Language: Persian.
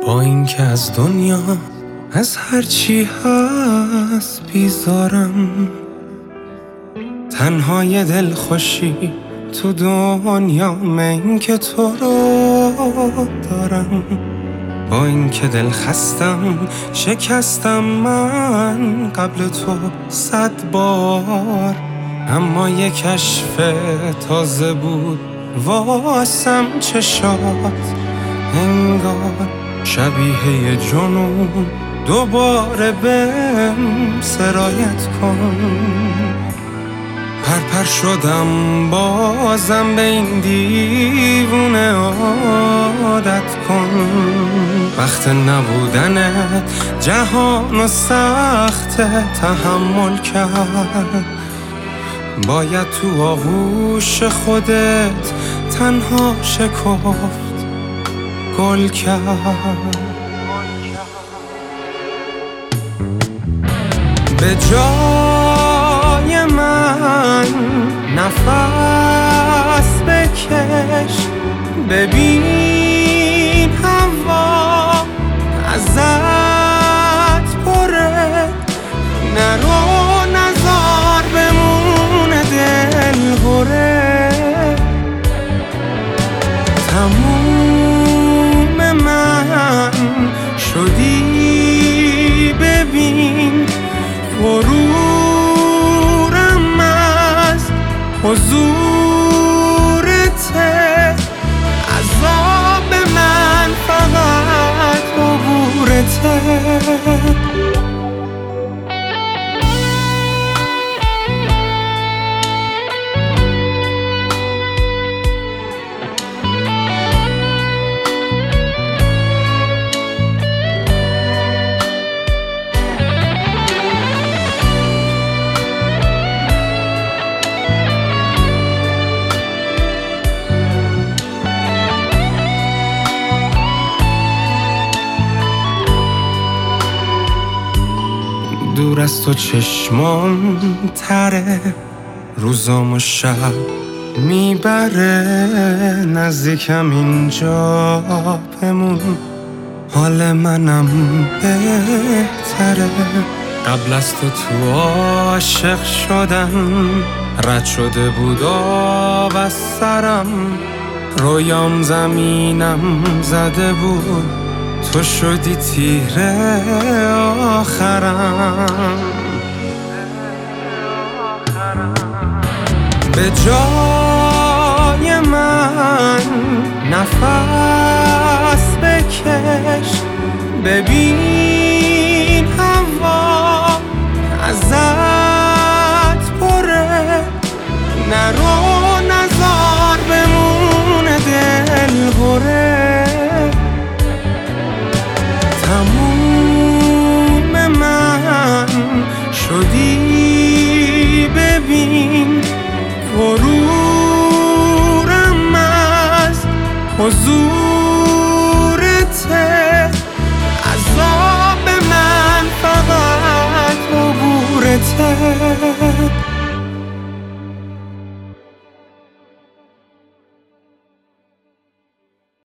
با اینکه از دنیا از هرچی هست بیزارم، تنها یه دل خوشی تو دنیا این که تو رو دارم. با اینکه دل خستم شکستم من قبل تو 100 بار، اما یه کشف تازه بود واسم چشات، انگار شبیه یه جنون دوباره بهم سرایت کن. پرپر شدم بازم به این دیوونه عادت کن. وقت نبودنت جهانو سخت تحمل کرد، باید تو آغوش خودت تنها شکفت گل کرد. به جای من نفس بکش، ببین هوا ازت پره، نرو نزار بمونه دل هره. تموم من شدی ببین، غرورم از حضورته، عذاب من فقط عبورته. دور از تو چشمام تره، روزام و شب میبره، نزدیکم اینجا بمون، حال منم بهتره. قبل از تو عاشق شدم، رد شده بود آب از سرم، رویام زمینم زده بود، تو شدی تیره آخرم. به جای من نفس بکش، ببین هوا ازت پره، نرو نزار بمونه دل هره. تموم من شدی ببین، غرورم از حضورته، عذاب من فقط عبورته.